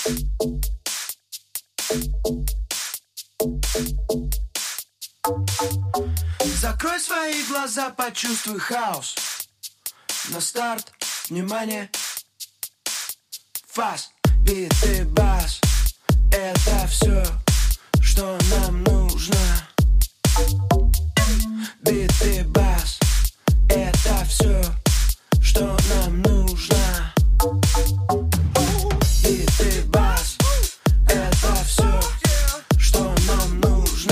Закрой свои глаза, почувствуй хаос. На старт, внимание. Фас, биты, бас. Это все, что нам нужно. Биты, бас. Это все, что нам нужно. Биты, бас. Это все, что нам нужно.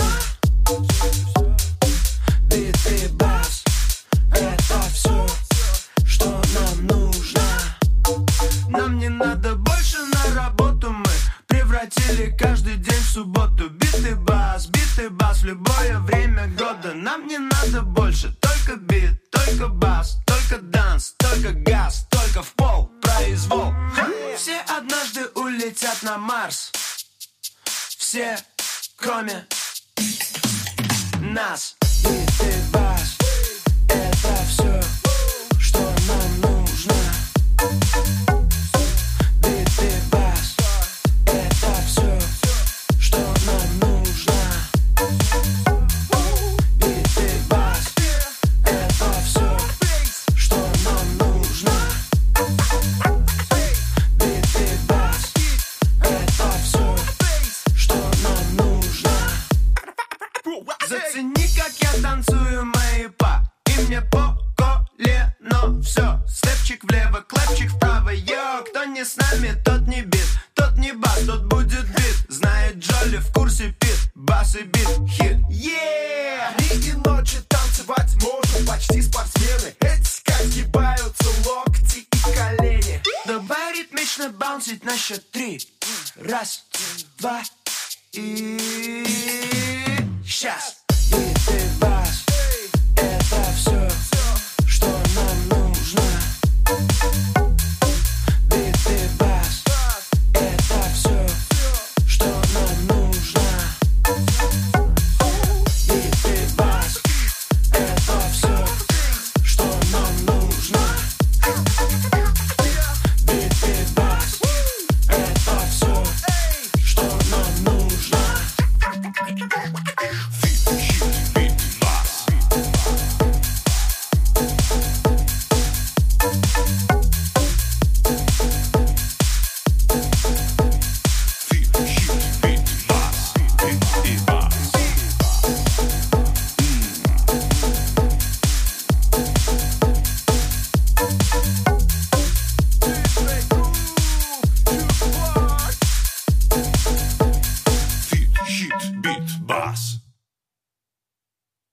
Биты, бас. Это все, что нам нужно. Нам не надо больше на работу, мы превратили каждый день в субботу. Биты, бас в любое время года. Нам не надо больше, только бит, только бас, только данс, только газ, только в пол произвол. Все однажды улетят на Марс. Все, кроме нас. Биты, бас. Это все, что нам нужно. Биты, бас. Это все, что нам нужно. Биты, бас. Это все, что нам нужно. Биты, бас. Это все, что нам нужно. Зацени, как я танцую, мои па. И мне по колено все. Степчик влево, клэпчик вправо. Йо, кто не с нами, тот не бит. Тот не бас, тот будет бит. Знает Джоли, в курсе пит. Бас и бит, хит. Дни и ночи танцевать можем, почти спортсмены. Эти как гибаются локти и колени. Давай ритмично баунсить на счет 3. Раз, два и... Сейчас. Биты, бас. Это все, что нам нужно. Биты, бас. Это все, что нам нужно. Биты, бас. Это все, что нам нужно. Биты, бас. Это все, что нам нужно. Hit, beat, bass.